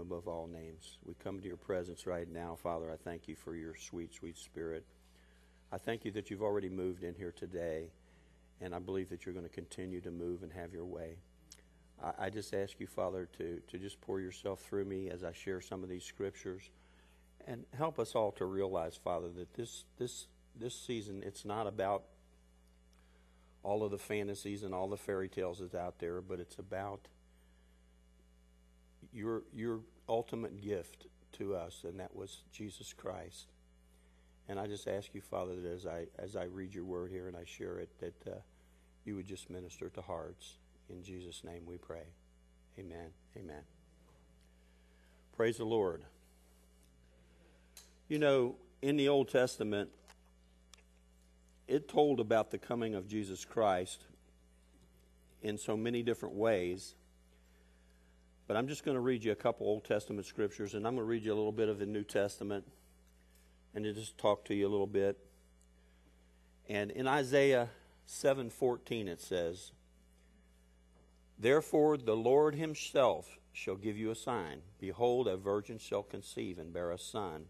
above all names. We come to your presence right now, Father. I thank you for your sweet, sweet Spirit. I thank you that you've already moved in here today, and I believe that you're going to continue to move and have your way. I just ask you, Father, to just pour yourself through me as I share some of these scriptures, and help us all to realize, Father, that this season, it's not about all of the fantasies and all the fairy tales that's out there, but it's about your ultimate gift to us, and that was Jesus Christ. And I just ask you, Father, that as I read your word here and I share it, that you would just minister to hearts. In Jesus' name we pray. Amen. Amen. Praise the Lord. You know, in the Old Testament, it told about the coming of Jesus Christ in so many different ways. But I'm just going to read you a couple Old Testament scriptures, and I'm going to read you a little bit of the New Testament, and to just talk to you a little bit. And in Isaiah 7:14 it says, "Therefore the Lord himself shall give you a sign. Behold, a virgin shall conceive and bear a son,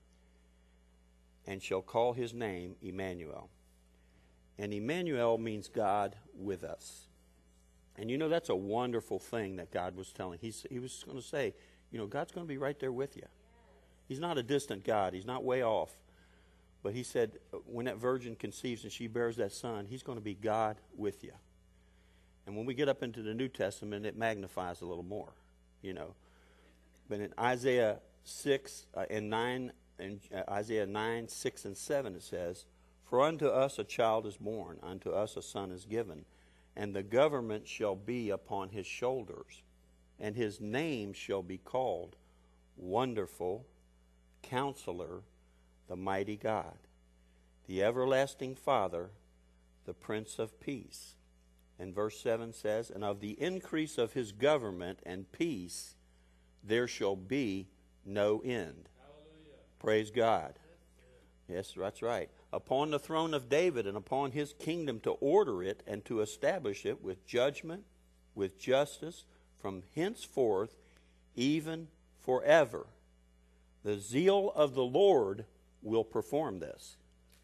and shall call his name Emmanuel." And Emmanuel means God with us. And you know, that's a wonderful thing that God was telling. He was going to say, you know, God's going to be right there with you. He's not a distant God. He's not way off. But he said, when that virgin conceives and she bears that son, he's going to be God with you. And when we get up into the New Testament, it magnifies a little more, you know. But in Isaiah 6 and 9, and Isaiah 9, 6 and 7, it says, "For unto us a child is born, unto us a son is given, and the government shall be upon his shoulders, and his name shall be called Wonderful, Counselor, the Mighty God, the Everlasting Father, the Prince of Peace." And verse 7 says, "And of the increase of his government and peace there shall be no end." Hallelujah. Praise God. Yes, that's right. "Upon the throne of David and upon his kingdom, to order it and to establish it with judgment, with justice, from henceforth, even forever. The zeal of the Lord will perform this."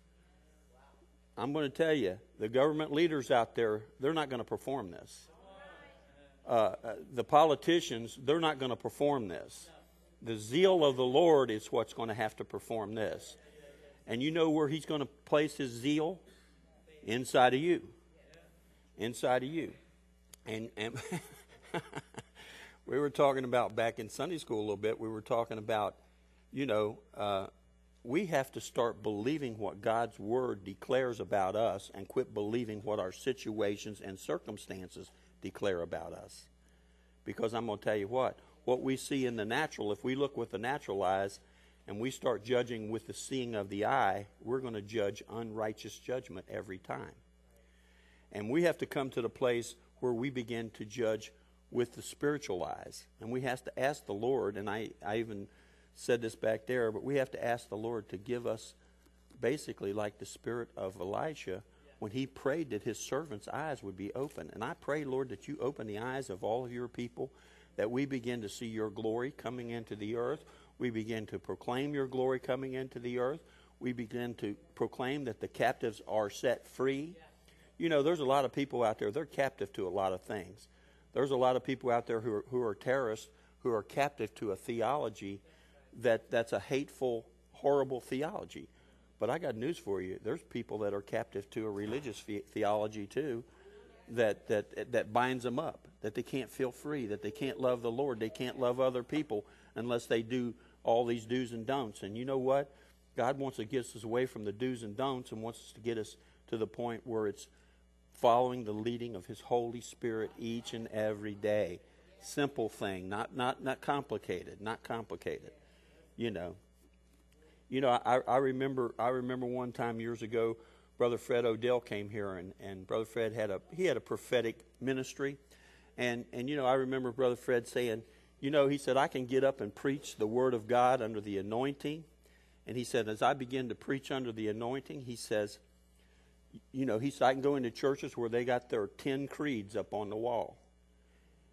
I'm going to tell you, the government leaders out there, they're not going to perform this. The politicians, they're not going to perform this. The zeal of the Lord is what's going to have to perform this. And you know where he's going to place his zeal? Inside of you. Inside of you. And we were talking about, back in Sunday school a little bit, we were talking about, you know, we have to start believing what God's Word declares about us and quit believing what our situations and circumstances declare about us. Because I'm going to tell you what we see in the natural, if we look with the natural eyes and we start judging with the seeing of the eye, we're going to judge unrighteous judgment every time. And we have to come to the place where we begin to judge with the spiritual eyes. And we have to ask the Lord, and I even said this back there, but we have to ask the Lord to give us basically like the spirit of Elisha when he prayed that his servants' eyes would be open. And I pray, Lord, that you open the eyes of all of your people, that we begin to see your glory coming into the earth. We begin to proclaim your glory coming into the earth. We begin to proclaim that the captives are set free. You know, there's a lot of people out there, they're captive to a lot of things. There's a lot of people out there who are terrorists, who are captive to a theology that's a hateful, horrible theology. But I got news for you. There's people that are captive to a religious theology too, that binds them up, that they can't feel free, that they can't love the Lord, they can't love other people unless they do all these do's and don'ts. And you know what? God wants to get us away from the do's and don'ts and wants us to get us to the point where it's following the leading of his Holy Spirit each and every day. Simple thing, not complicated, not complicated. You know, I remember one time years ago, Brother Fred Odell came here, and Brother Fred had a prophetic ministry, and you know, I remember Brother Fred saying, you know, he said, I can get up and preach the Word of God under the anointing, and he said, as I begin to preach under the anointing, he says, you know, he said, I can go into churches where they got their 10 creeds up on the wall,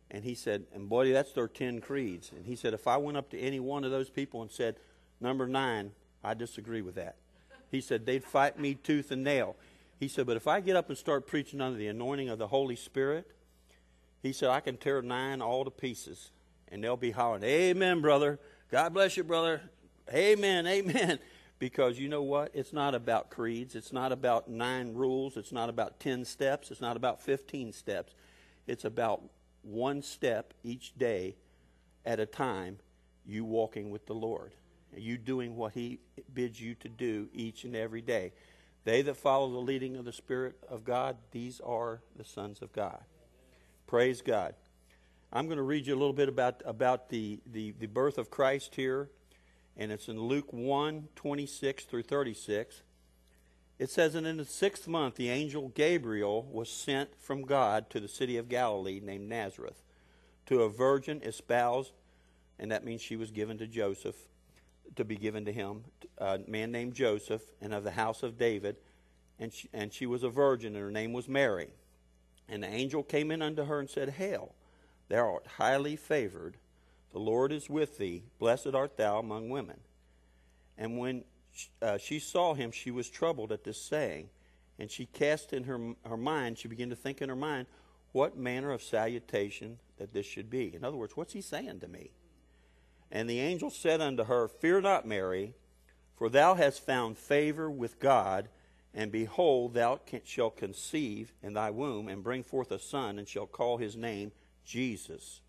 And he said, and boy, that's their 10 creeds. And he said, if I went up to any one of those people and said, number 9, I disagree with that. He said, they'd fight me tooth and nail. He said, but if I get up and start preaching under the anointing of the Holy Spirit, he said, I can tear 9 all to pieces. And they'll be hollering, amen, brother. God bless you, brother. Amen, amen. Because you know what? It's not about creeds. It's not about 9 rules. It's not about 10 steps. It's not about 15 steps. It's about one step each day at a time, you walking with the Lord. You doing what he bids you to do each and every day. They that follow the leading of the Spirit of God, these are the sons of God. Praise God. I'm going to read you a little bit about the birth of Christ here. And it's in Luke 1:26 through 36. It says, and in the 6th month, the angel Gabriel was sent from God to the city of Galilee named Nazareth, to a virgin espoused, and that means she was given to Joseph, to be given to him, a man named Joseph, and of the house of David, and she was a virgin, and her name was Mary. And the angel came in unto her and said, Hail, thou art highly favored, the Lord is with thee, blessed art thou among women. And when she saw him, she was troubled at this saying, and she cast in her mind, she began to think in her mind, what manner of salutation that this should be. In other words, what's he saying to me? And the angel said unto her, Fear not, Mary, for thou hast found favor with God, and behold, thou shalt conceive in thy womb, and bring forth a son, and shall call his name Jesus.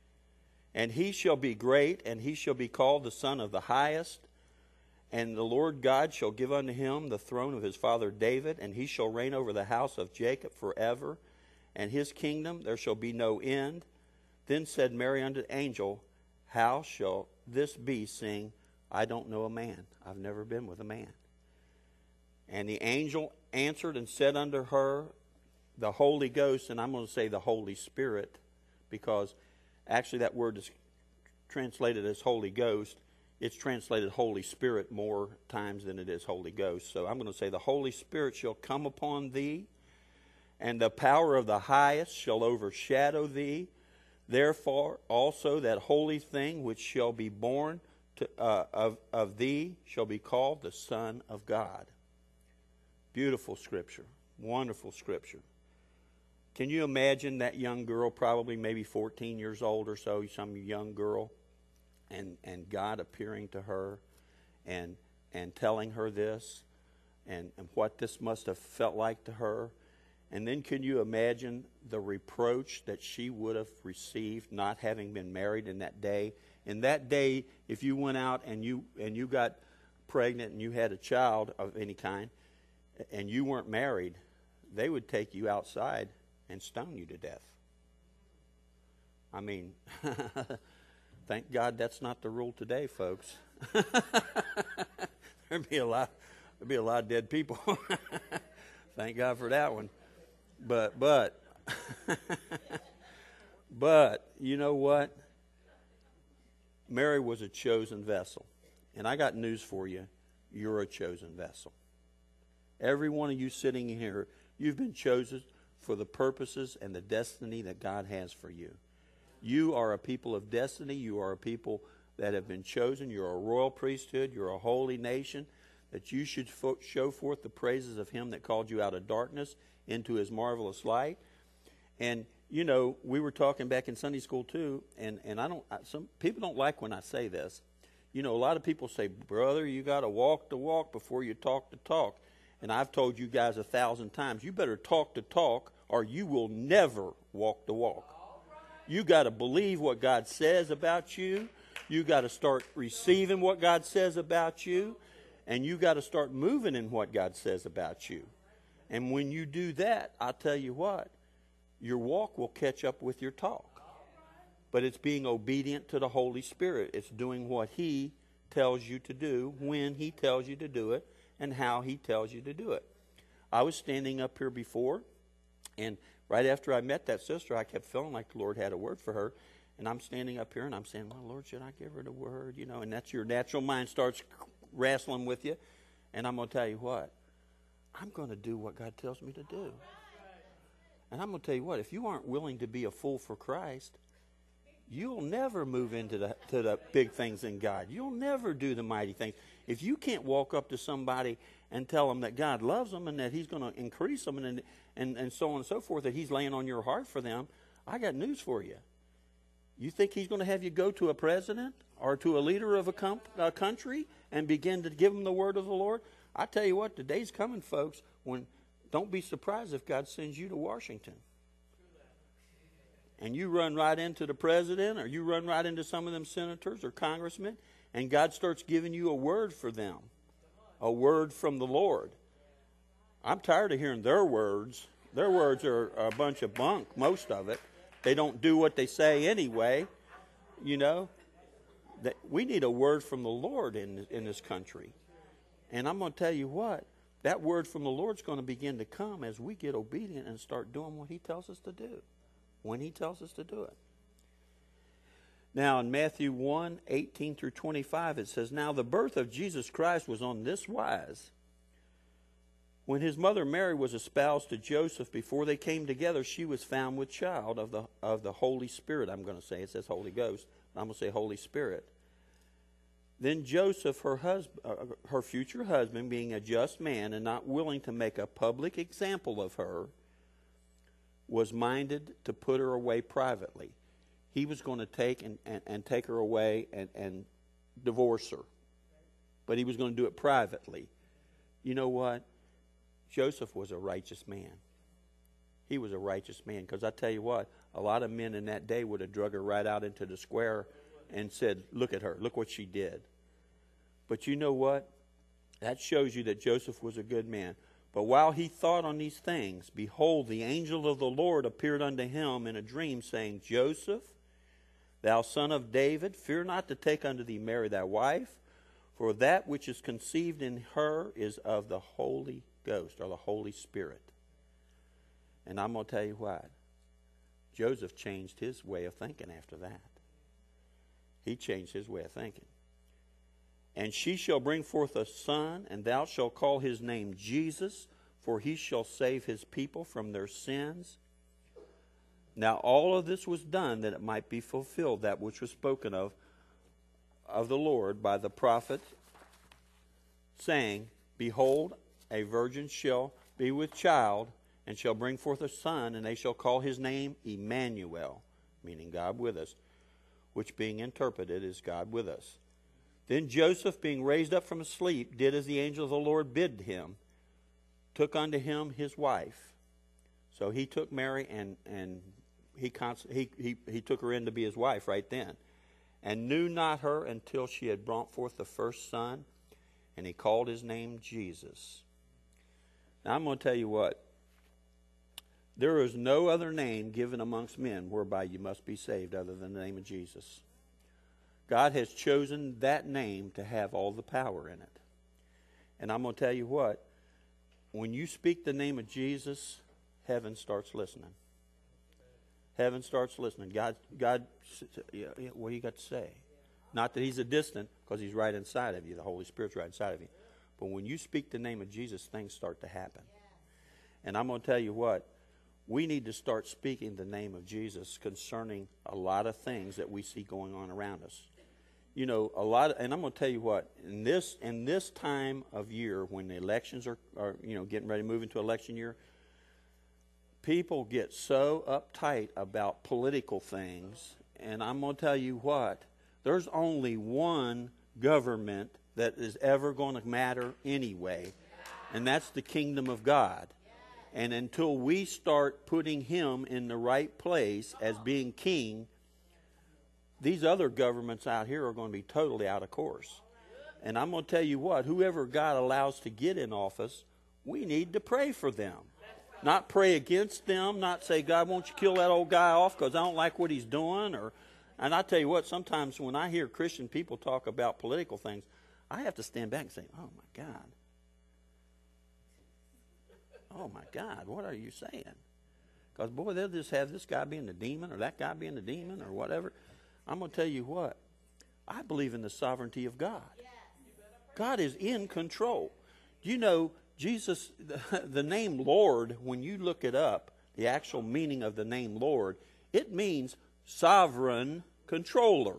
And he shall be great, and he shall be called the Son of the Highest. And the Lord God shall give unto him the throne of his father David, and he shall reign over the house of Jacob forever, and his kingdom there shall be no end. Then said Mary unto the angel, How shall this be, seeing I don't know a man? I've never been with a man. And the angel answered and said unto her, the Holy Ghost, and I'm going to say the Holy Spirit, because actually that word is translated as Holy Ghost. It's translated Holy Spirit more times than it is Holy Ghost. So I'm going to say the Holy Spirit shall come upon thee, and the power of the highest shall overshadow thee. Therefore also that holy thing which shall be born of thee shall be called the Son of God. Beautiful scripture. Wonderful scripture. Can you imagine that young girl, probably maybe 14 years old or so, some young girl, and God appearing to her and telling her this and what this must have felt like to her? And then can you imagine the reproach that she would have received not having been married in that day? In that day, if you went out and you got pregnant and you had a child of any kind and you weren't married, they would take you outside and stone you to death. I mean, thank God that's not the rule today, folks. There'd be a lot of dead people. Thank God for that one. But you know what? Mary was a chosen vessel. And I got news for you. You're a chosen vessel. Every one of you sitting here, you've been chosen for the purposes and the destiny that God has for you. You are a people of destiny. You are a people that have been chosen. You're a royal priesthood. You're a holy nation, that you should show forth the praises of him that called you out of darkness into his marvelous light. And, you know, we were talking back in Sunday school too, and some people don't like when I say this. You know, a lot of people say, brother, you got to walk the walk before you talk the talk. And I've told you guys 1,000 times, you better talk the talk or you will never walk the walk. You got to believe what God says about you. You got to start receiving what God says about you. And you got to start moving in what God says about you. And when you do that, I'll tell you what, your walk will catch up with your talk. But it's being obedient to the Holy Spirit. It's doing what he tells you to do, when he tells you to do it, and how he tells you to do it. I was standing up here before, and right after I met that sister, I kept feeling like the Lord had a word for her. And I'm standing up here, and I'm saying, well, Lord, should I give her the word? You know, and that's your natural mind starts wrestling with you. And I'm going to tell you what, I'm going to do what God tells me to do. And I'm going to tell you what, if you aren't willing to be a fool for Christ, you'll never move into the big things in God. You'll never do the mighty things. If you can't walk up to somebody and tell them that God loves them and that He's going to increase them and so on and so forth, that He's laying on your heart for them, I got news for you. You think He's going to have you go to a president or to a leader of a country and begin to give them the word of the Lord? I tell you what, the day's coming, folks, when don't be surprised if God sends you to Washington. And you run right into the president, or you run right into some of them senators or congressmen, and God starts giving you a word for them, a word from the Lord. I'm tired of hearing their words. Their words are a bunch of bunk, most of it. They don't do what they say anyway. You know, that we need a word from the Lord in this country. And I'm going to tell you what, that word from the Lord's going to begin to come as we get obedient and start doing what He tells us to do, when He tells us to do it. Now, in Matthew 1:18 through 25, it says, "Now the birth of Jesus Christ was on this wise. When His mother Mary was espoused to Joseph, before they came together, she was found with child of the Holy Spirit." I'm going to say, it says Holy Ghost, but I'm going to say Holy Spirit. "Then Joseph, her future husband, being a just man and not willing to make a public example of her, was minded to put her away privately." He was going to take and take her away and divorce her. But he was going to do it privately. You know what? Joseph was a righteous man. He was a righteous man. Because I tell you what, a lot of men in that day would have drug her right out into the square and said, "Look at her. Look what she did." But you know what? That shows you that Joseph was a good man. "But while he thought on these things, behold, the angel of the Lord appeared unto him in a dream, saying, Joseph, thou son of David, fear not to take unto thee Mary thy wife, for that which is conceived in her is of the Holy Ghost," or the Holy Spirit. And I'm going to tell you what, Joseph changed his way of thinking after that. He changed his way of thinking. "And she shall bring forth a son, and thou shalt call his name Jesus, for he shall save his people from their sins. Now all of this was done that it might be fulfilled, that which was spoken of the Lord by the prophet, saying, Behold, a virgin shall be with child, and shall bring forth a son, and they shall call his name Emmanuel," meaning God with us, which being interpreted is God with us. "Then Joseph, being raised up from sleep, did as the angel of the Lord bid him, took unto him his wife." So he took Mary and he took her in to be his wife right then. "And knew not her until she had brought forth the first son, and he called his name Jesus." Now I'm going to tell you what. There is no other name given amongst men whereby you must be saved other than the name of Jesus. God has chosen that name to have all the power in it. And I'm going to tell you what. When you speak the name of Jesus, heaven starts listening. Heaven starts listening. God, what do you got to say? Not that He's a distant, because He's right inside of you. The Holy Spirit's right inside of you. But when you speak the name of Jesus, things start to happen. And I'm going to tell you what. We need to start speaking the name of Jesus concerning a lot of things that we see going on around us. You know, and I'm going to tell you what, in this time of year when the elections are getting ready to move into election year, people get so uptight about political things, and I'm going to tell you what, there's only one government that is ever going to matter anyway, and that's the kingdom of God. And until we start putting Him in the right place as being king, these other governments out here are going to be totally out of course. And I'm going to tell you what, whoever God allows to get in office, we need to pray for them. Not pray against them, not say, God, won't you kill that old guy off because I don't like what he's doing. And I tell you what, sometimes when I hear Christian people talk about political things, I have to stand back and say, oh my God. Oh my God, what are you saying? Because boy, they'll just have this guy being the demon or that guy being the demon or whatever. I'm going to tell you what, I believe in the sovereignty of God. God is in control. You know, Jesus, the name Lord, when you look it up, the actual meaning of the name Lord, it means sovereign controller.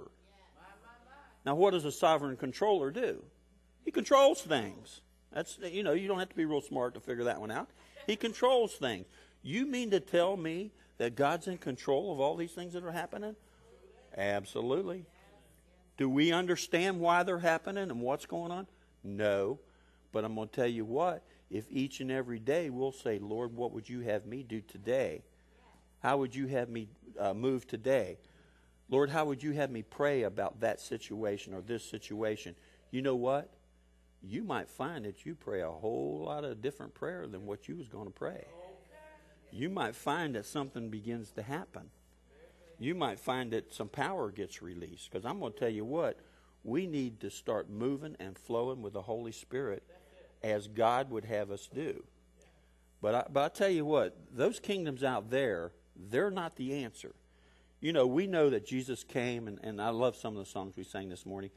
Now, what does a sovereign controller do? He controls things. That's, you don't have to be real smart to figure that one out. He controls things. You mean to tell me that God's in control of all these things that are happening? Absolutely. Do we understand why they're happening and what's going on? No. But I'm going to tell you what, if each and every day we'll say, Lord, what would you have me do today? How would you have me move today? Lord, how would you have me pray about that situation or this situation? You know what? You might find that you pray a whole lot of different prayer than what you was going to pray. You might find that something begins to happen. You might find that some power gets released. Because I'm going to tell you what, we need to start moving and flowing with the Holy Spirit as God would have us do. But I tell you what, those kingdoms out there, they're not the answer. We know that Jesus came, and I love some of the songs we sang this morning.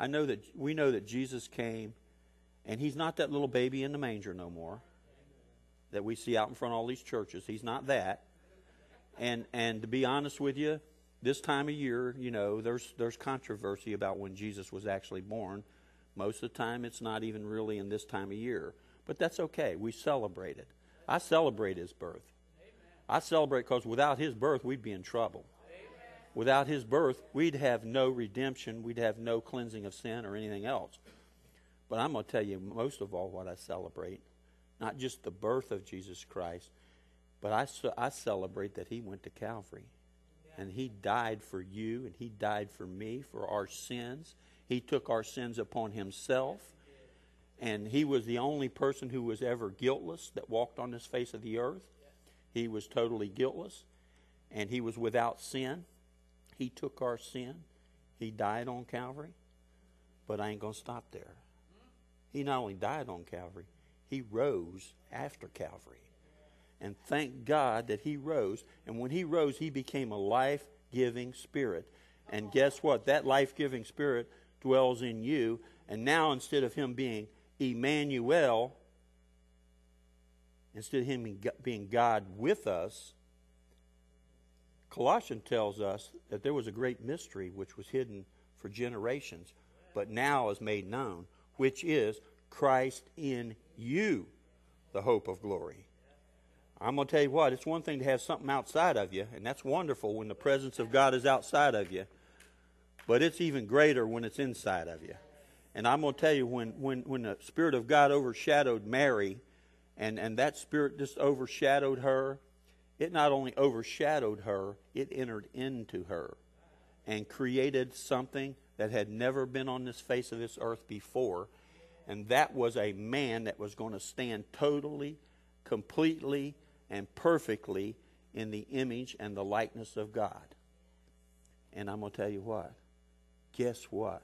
We know that Jesus came, and he's not that little baby in the manger no more that we see out in front of all these churches. He's not that. And to be honest with you, this time of year, there's controversy about when Jesus was actually born. Most of the time, it's not even really in this time of year. But that's okay. We celebrate it. I celebrate his birth. I celebrate because without his birth, we'd be in trouble. Without his birth, we'd have no redemption. We'd have no cleansing of sin or anything else. But I'm going to tell you most of all what I celebrate. Not just the birth of Jesus Christ, but I celebrate that he went to Calvary. And he died for you, and he died for me, for our sins. He took our sins upon himself. And he was the only person who was ever guiltless that walked on this face of the earth. He was totally guiltless, and he was without sin. He took our sin. He died on Calvary. But I ain't going to stop there. He not only died on Calvary, he rose after Calvary. And thank God that he rose. And when he rose, he became a life-giving spirit. And guess what? That life-giving spirit dwells in you. And now instead of him being Emmanuel, instead of him being God with us, Colossians tells us that there was a great mystery which was hidden for generations, but now is made known, which is Christ in you, the hope of glory. I'm going to tell you what, it's one thing to have something outside of you, and that's wonderful when the presence of God is outside of you, but it's even greater when it's inside of you. And I'm going to tell you, when the Spirit of God overshadowed Mary, and that Spirit just overshadowed her, it not only overshadowed her, it entered into her and created something that had never been on this face of this earth before. And that was a man that was going to stand totally, completely, and perfectly in the image and the likeness of God. And I'm going to tell you what. Guess what?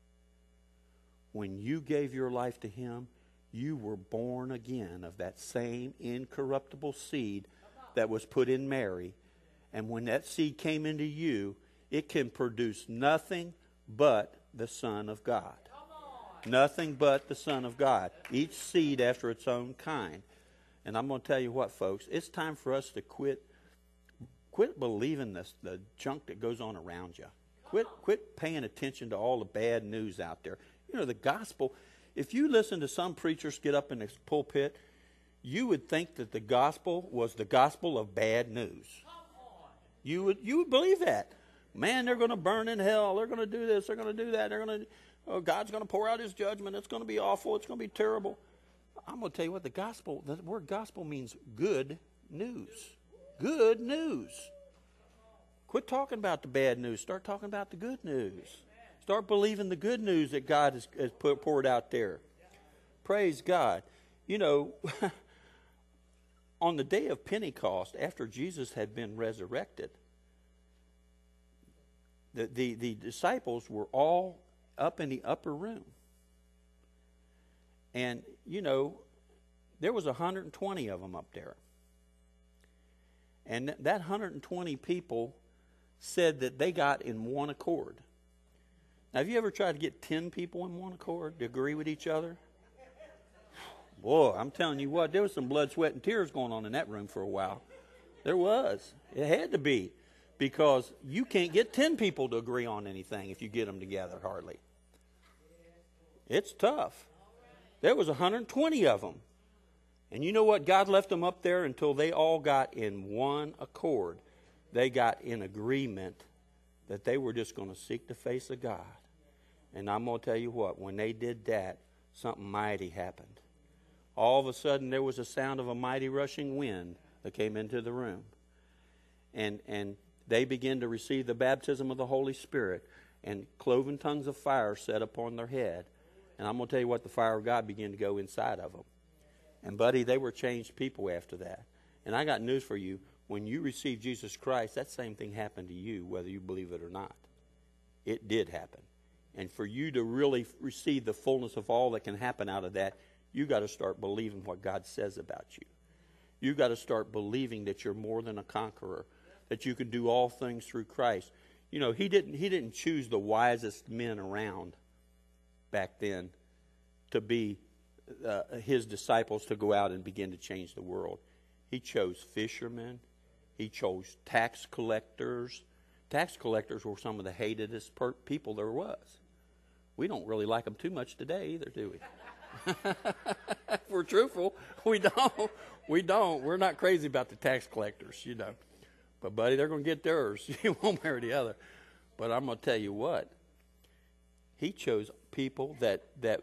When you gave your life to him, you were born again of that same incorruptible seed that was put in Mary. And when that seed came into you, it can produce nothing but the Son of God. Nothing but the Son of God. Each seed after its own kind. And I'm going to tell you what, folks. It's time for us to quit believing the junk that goes on around you. Quit paying attention to all the bad news out there. The gospel, if you listen to some preachers get up in this pulpit, you would think that the gospel was the gospel of bad news. You would believe that. Man, they're going to burn in hell. They're going to do this. They're going to do that. God's going to pour out his judgment. It's going to be awful. It's going to be terrible. I'm going to tell you what, the word gospel means good news. Good news. Quit talking about the bad news. Start talking about the good news. Start believing the good news that God has poured out there. Praise God. On the day of Pentecost, after Jesus had been resurrected, the disciples were all up in the upper room. And, there was 120 of them up there. And that 120 people said that they got in one accord. Now, have you ever tried to get 10 people in one accord to agree with each other? Boy, I'm telling you what, there was some blood, sweat, and tears going on in that room for a while. There was. It had to be. Because you can't get 10 people to agree on anything if you get them together, hardly. It's tough. There was 120 of them. And you know what? God left them up there until they all got in one accord. They got in agreement that they were just going to seek the face of God. And I'm going to tell you what, when they did that, something mighty happened. All of a sudden, there was a sound of a mighty rushing wind that came into the room. And they began to receive the baptism of the Holy Spirit, and cloven tongues of fire set upon their head. And I'm going to tell you what, the fire of God began to go inside of them. And buddy, they were changed people after that. And I got news for you. When you receive Jesus Christ, that same thing happened to you, whether you believe it or not. It did happen. And for you to really receive the fullness of all that can happen out of that, you got to start believing what God says about you. You got to start believing that you're more than a conqueror, that you can do all things through Christ. You know, he didn't choose the wisest men around back then to be his disciples to go out and begin to change the world. He chose fishermen. He chose tax collectors. Tax collectors were some of the hatedest people there was. We don't really like them too much today either, do we? If we're truthful, we don't. We don't. We're not crazy about the tax collectors, you know. But, buddy, they're going to get theirs. You won't marry the other. But I'm going to tell you what. He chose people that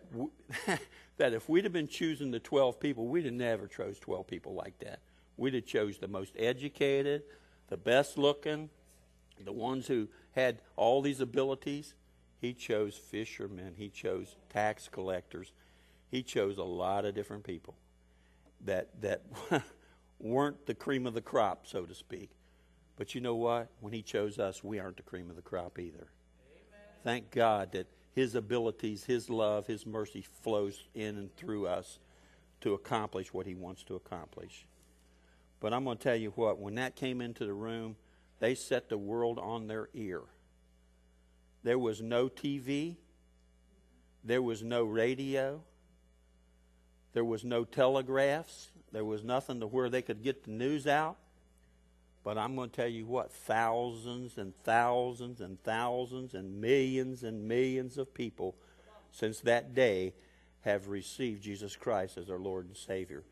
if we'd have been choosing the 12 people, we'd have never chose 12 people like that. We'd have chose the most educated, the best looking, the ones who had all these abilities. He chose fishermen. He chose tax collectors. He chose a lot of different people that weren't the cream of the crop, so to speak. But you know what? When he chose us, we aren't the cream of the crop either. Amen. Thank God that his abilities, his love, his mercy flows in and through us to accomplish what he wants to accomplish. But I'm going to tell you what, when that came into the room, they set the world on their ear. There was no TV. There was no radio. There was no telegraphs. There was nothing to where they could get the news out. But I'm going to tell you what, thousands and thousands and thousands and millions of people since that day have received Jesus Christ as their Lord and Savior.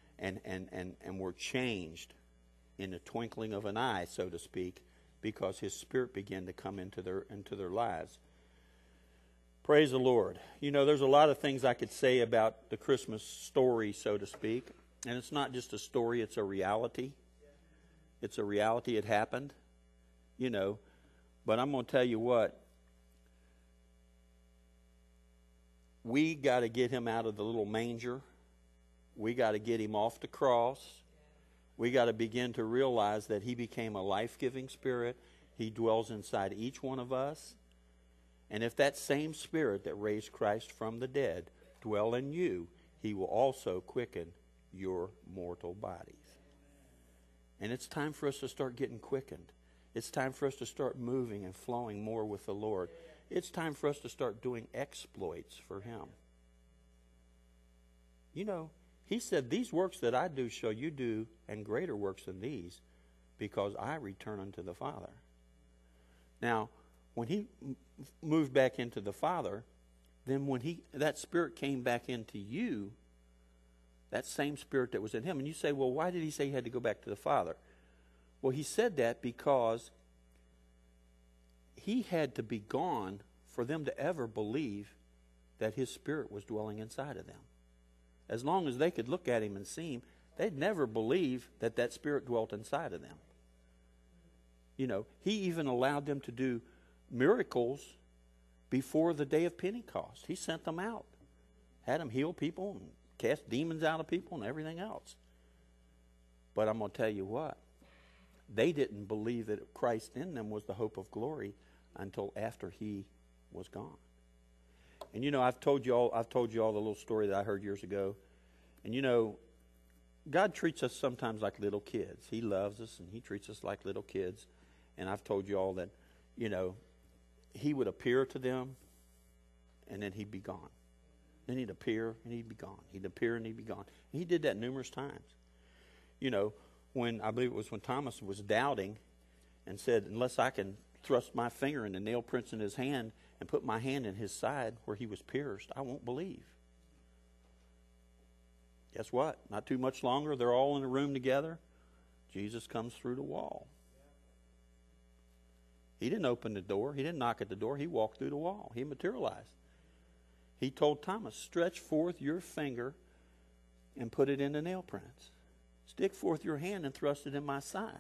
And were changed in the twinkling of an eye, so to speak, because his Spirit began to come into their lives. Praise the Lord. You know, there's a lot of things I could say about the Christmas story, so to speak. And it's not just a story, it's a reality. It's a reality. It happened, you know. But I'm going to tell you what. We got to get him out of the little manger. We got to get him off the cross. We got to begin to realize that he became a life-giving Spirit. He dwells inside each one of us. And if that same Spirit that raised Christ from the dead dwell in you, he will also quicken your mortal bodies. And it's time for us to start getting quickened. It's time for us to start moving and flowing more with the Lord. It's time for us to start doing exploits for him. You know, he said, these works that I do shall you do, and greater works than these, because I return unto the Father. Now, when he moved back into the Father, then when that Spirit came back into you, that same Spirit that was in him. And you say, well, why did he say he had to go back to the Father? Well, he said that because he had to be gone for them to ever believe that his Spirit was dwelling inside of them. As long as they could look at him and see him, they'd never believe that that Spirit dwelt inside of them. You know, he even allowed them to do miracles before the day of Pentecost. He sent them out, had them heal people and cast demons out of people and everything else. But I'm going to tell you what. They didn't believe that Christ in them was the hope of glory until after he was gone. And you know, I've told you all the little story that I heard years ago. And you know, God treats us sometimes like little kids. He loves us and he treats us like little kids. And I've told you all that, you know, he would appear to them and then he'd be gone. Then he'd appear and he'd be gone. He'd appear and he'd be gone. And he did that numerous times. You know, when I believe it was when Thomas was doubting, and said, unless I can thrust my finger in the nail prints in his hand and put my hand in his side where he was pierced, I won't believe. Guess what? Not too much longer, they're all in a room together. Jesus comes through the wall. He didn't open the door. He didn't knock at the door. He walked through the wall. He materialized. He told Thomas, stretch forth your finger and put it in the nail prints. Stick forth your hand and thrust it in my side.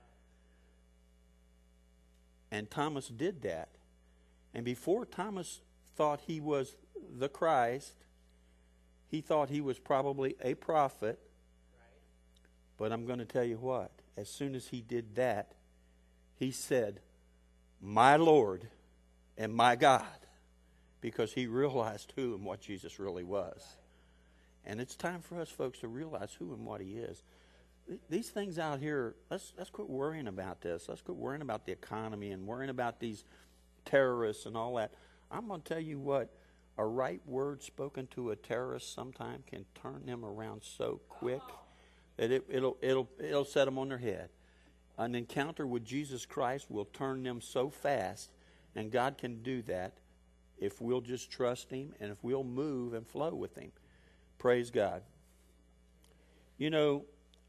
And Thomas did that. And before Thomas thought he was the Christ, he thought he was probably a prophet. But I'm going to tell you what, as soon as he did that, he said, my Lord and my God, because he realized who and what Jesus really was. And it's time for us folks to realize who and what he is. These things out here, let's quit worrying about this. Let's quit worrying about the economy and worrying about these terrorists and all that. I'm going to tell you what, a right word spoken to a terrorist sometime can turn them around so quick that it'll set them on their head. An encounter with Jesus Christ will turn them so fast, and God can do that if we'll just trust him and if we'll move and flow with him. Praise God. You know,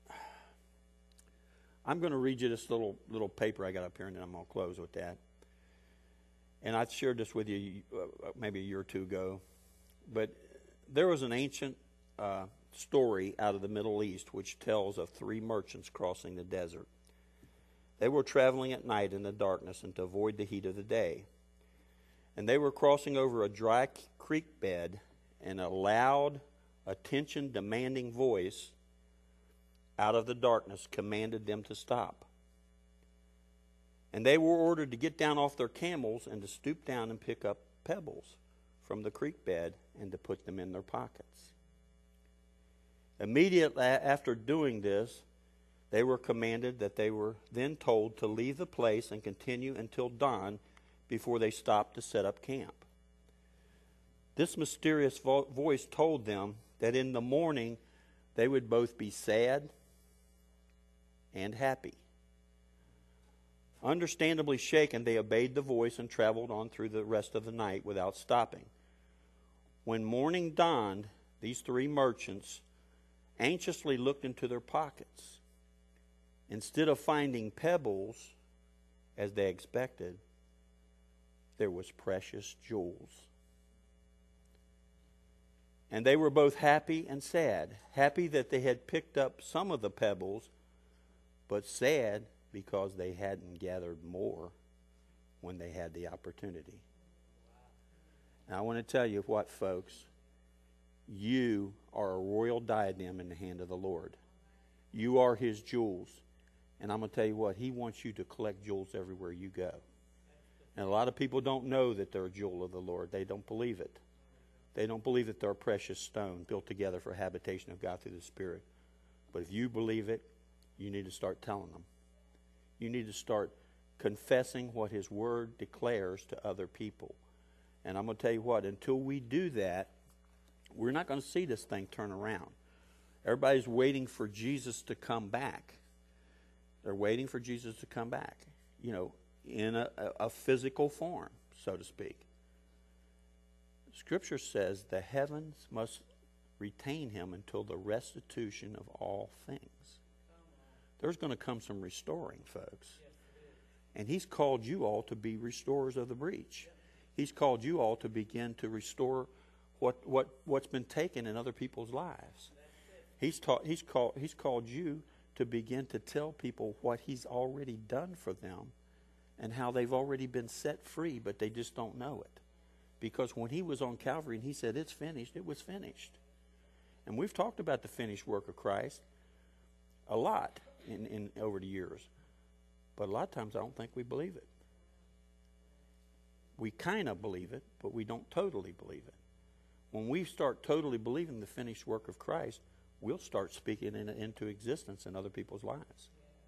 I'm going to read you this little paper I got up here, and then I'm going to close with that. And I shared this with you maybe a year or two ago. But there was an ancient story out of the Middle East which tells of 3 merchants crossing the desert. They were traveling at night in the darkness and to avoid the heat of the day. And they were crossing over a dry creek bed, and a loud, attention-demanding voice out of the darkness commanded them to stop. And they were ordered to get down off their camels and to stoop down and pick up pebbles from the creek bed and to put them in their pockets. Immediately after doing this, they were commanded that they were then told to leave the place and continue until dawn before they stopped to set up camp. This mysterious voice told them that in the morning they would both be sad and happy. Understandably shaken, they obeyed the voice and traveled on through the rest of the night without stopping. When morning dawned, these 3 merchants anxiously looked into their pockets. Instead of finding pebbles, as they expected, there was precious jewels. And they were both happy and sad. Happy that they had picked up some of the pebbles, but sad because they hadn't gathered more when they had the opportunity. Now I want to tell you what, folks. You are a royal diadem in the hand of the Lord. You are his jewels. And I'm going to tell you what, he wants you to collect jewels everywhere you go. And a lot of people don't know that they're a jewel of the Lord. They don't believe it. They don't believe that they're a precious stone built together for habitation of God through the Spirit. But if you believe it, you need to start telling them. You need to start confessing what his word declares to other people. And I'm going to tell you what, until we do that, we're not going to see this thing turn around. Everybody's waiting for Jesus to come back. They're waiting for Jesus to come back, you know, in a physical form, so to speak. Scripture says the heavens must retain him until the restitution of all things. There's going to come some restoring, folks. And he's called you all to be restorers of the breach. He's called you all to begin to restore what's been taken in other people's lives. He's called you to begin to tell people what he's already done for them and how they've already been set free, but they just don't know it. Because when he was on Calvary and he said, it's finished, it was finished. And we've talked about the finished work of Christ a lot in over the years. But a lot of times I don't think we believe it. We kind of believe it, but we don't totally believe it. When we start totally believing the finished work of Christ, we'll start speaking it into existence in other people's lives.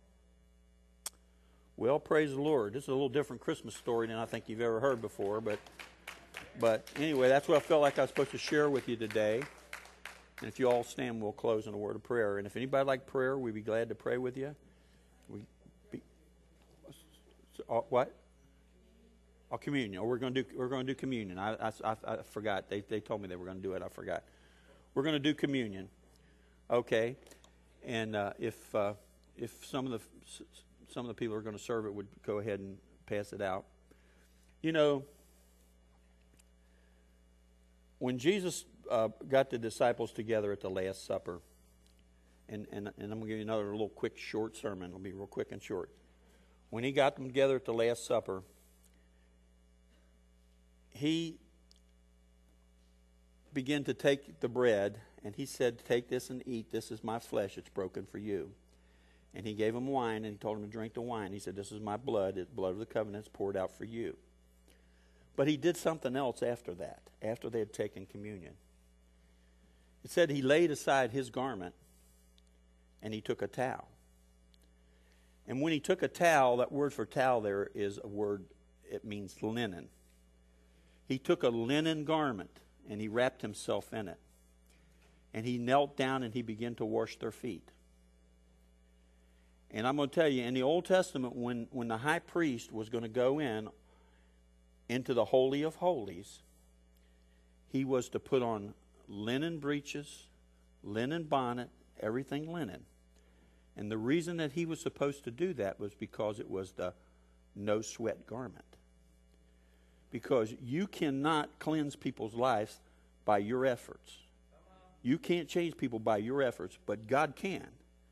Well, praise the Lord. This is a little different Christmas story than I think you've ever heard before, but anyway, that's what I felt like I was supposed to share with you today. And if you all stand, we'll close in a word of prayer. And if anybody like prayer, we'd be glad to pray with you. So, what? Oh, communion. Oh, we're going to do communion. I forgot. They told me they were going to do it. I forgot. We're going to do communion. Okay. And if some of the people who are going to serve it would go ahead and pass it out. You know, when Jesus got the disciples together at the Last Supper, and I'm going to give you another little quick short sermon. It'll be real quick and short. When he got them together at the Last Supper, he began to take the bread, and he said, "Take this and eat. This is my flesh. It's broken for you." And he gave them wine, and he told them to drink the wine. He said, "This is my blood. It's blood of the covenant. It's poured out for you." But he did something else after that, after they had taken communion. It said he laid aside his garment, and he took a towel. And when he took a towel, that word for towel there is a word, it means linen. He took a linen garment, and he wrapped himself in it. And he knelt down, and he began to wash their feet. And I'm going to tell you, in the Old Testament, when the high priest was going to go into the Holy of Holies, he was to put on linen breeches, linen bonnet, everything linen. And the reason that he was supposed to do that was because it was the no sweat garment. Because you cannot cleanse people's lives by your efforts. You can't change people by your efforts, but God can.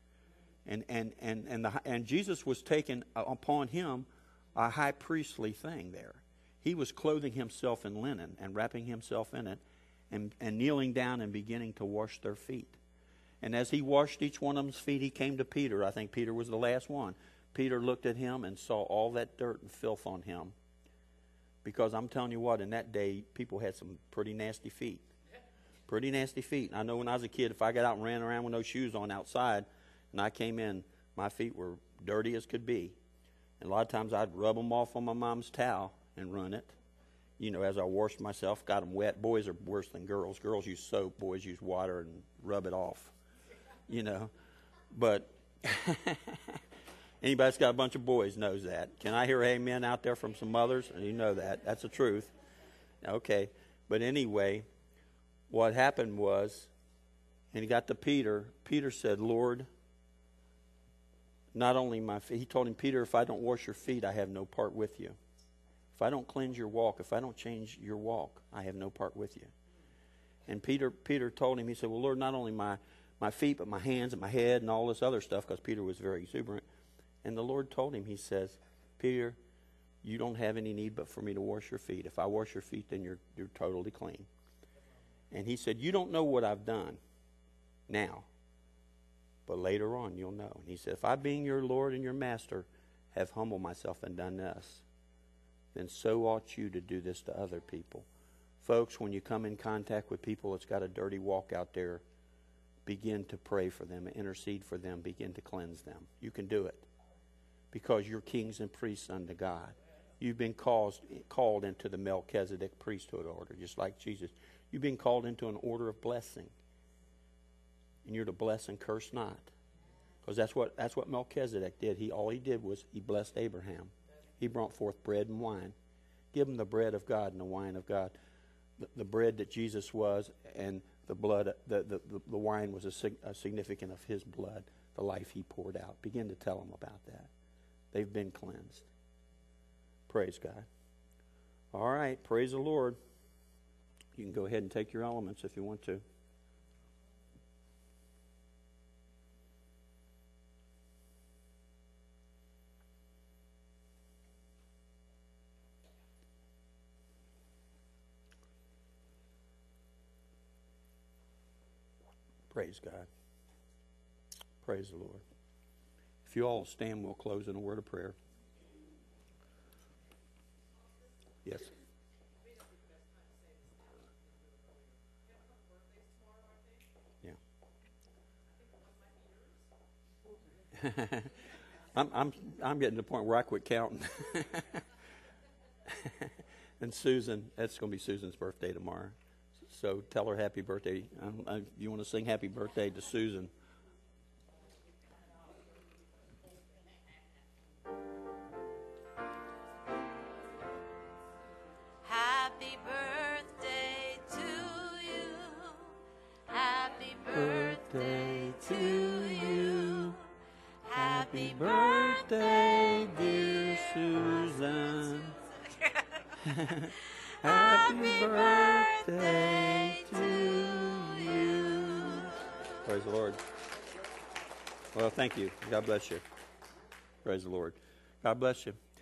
And Jesus was taking upon him a high priestly thing there. He was clothing himself in linen and wrapping himself in it and kneeling down and beginning to wash their feet. And as he washed each one of them's feet, he came to Peter. I think Peter was the last one. Peter looked at him and saw all that dirt and filth on him. Because I'm telling you what, in that day, people had some pretty nasty feet. Pretty nasty feet. And I know when I was a kid, if I got out and ran around with no shoes on outside, and I came in, my feet were dirty as could be. And a lot of times I'd rub them off on my mom's towel and run it. You know, as I washed myself, got them wet. Boys are worse than girls. Girls use soap. Boys use water and rub it off. You know. But anybody that's got a bunch of boys knows that. Can I hear amen out there from some mothers? You know that. That's the truth. Okay. But anyway, what happened was, and he got to Peter. Peter said, "Lord, not only my feet," he told him, "Peter, if I don't wash your feet, I have no part with you. If I don't cleanse your walk, if I don't change your walk, I have no part with you." And Peter told him, he said, "Well, Lord, not only my feet, but my hands and my head and all this other stuff," because Peter was very exuberant. And the Lord told him, he says, "Peter, you don't have any need but for me to wash your feet. If I wash your feet, then you're totally clean." And he said, "You don't know what I've done now, but later on you'll know." And he said, "If I, being your Lord and your master, have humbled myself and done this, then so ought you to do this to other people." Folks, when you come in contact with people that's got a dirty walk out there, begin to pray for them, intercede for them, begin to cleanse them. You can do it because you're kings and priests unto God. You've been called into the Melchizedek priesthood order, just like Jesus. You've been called into an order of blessing. And you're to bless and curse not. Because that's what Melchizedek did. All he did was he blessed Abraham. He brought forth bread and wine. Give him the bread of God and the wine of God. The bread that Jesus was, and the blood, the wine was a significant of his blood, the life he poured out. Begin to tell them about that. They've been cleansed. Praise God. All right, praise the Lord. You can go ahead and take your elements if you want to. Praise God. Praise the Lord. If you all stand, we'll close in a word of prayer. Yes. Yeah. I'm getting to the point where I quit counting. And Susan, that's going to be Susan's birthday tomorrow. So tell her happy birthday. You want to sing happy birthday to Susan? to you. Happy birthday, dear Susan. Happy birthday to you. Praise the Lord. Well, thank you. God bless you. Praise the Lord. God bless you.